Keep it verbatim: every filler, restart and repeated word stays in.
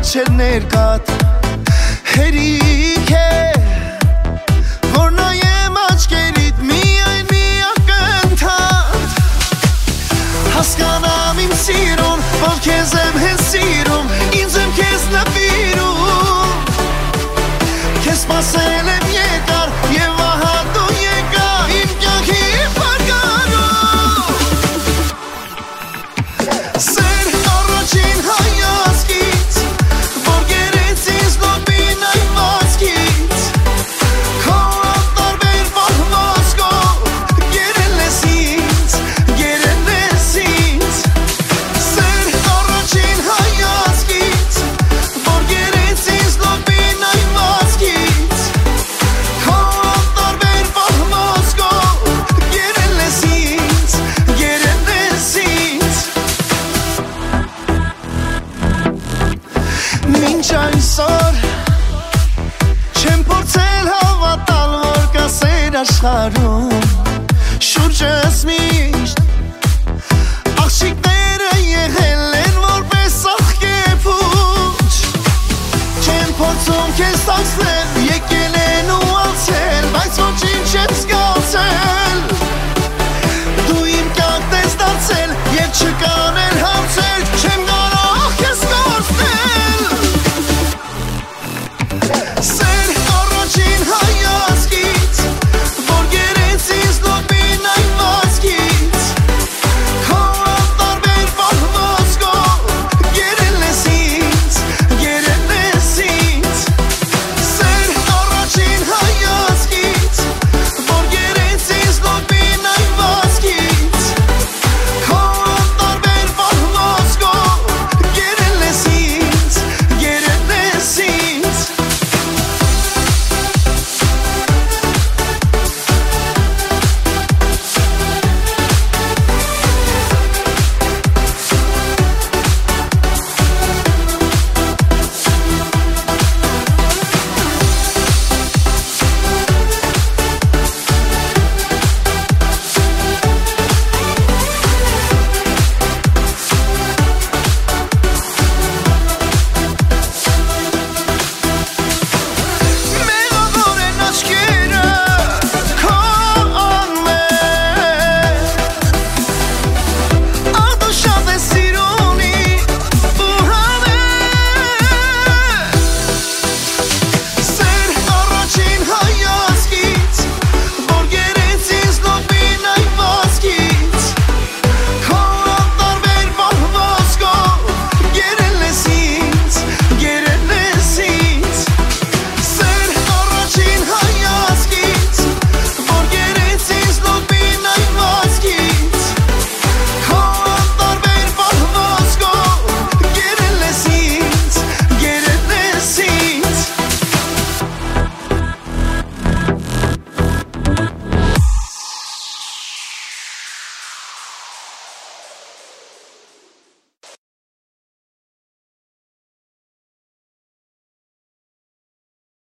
հաչել ներկատ հերիք է որ նայեմ աչքերիդ միայն մի ակնթարթ հասկանամ իմ սիրուն որ քեզ եմ հենց սիրում ինձ եմ քեզ նվիրում քեզ սպասել եմ երկար և ահա դու եկար իմ կյանքի փրկարում սեր առաջին հայացքից որ գերեց ինձ նոպին այն մացքից քո անտարբեր պահվածքով գերել ես ինձ գերել ես ինձ սեր առաջին հայացքից որ գերեց ինձ նոպին այն մացքից քո անտարբեր պահվածքով գերել ես ինձ գերել ես ինձ Մինչ այսօր չեմ փորձել հավատալ որ կա սեր աշխարհում շուրջս միշտ աղջիկները եղել են որպես աղքեփուչ չեմ փորձում քեզ տաքսնել եկել են ու անցել բայց ոչինչ չեմ զգացել դու իմ կյանքն ես դարձել և չկան էլ հարցեր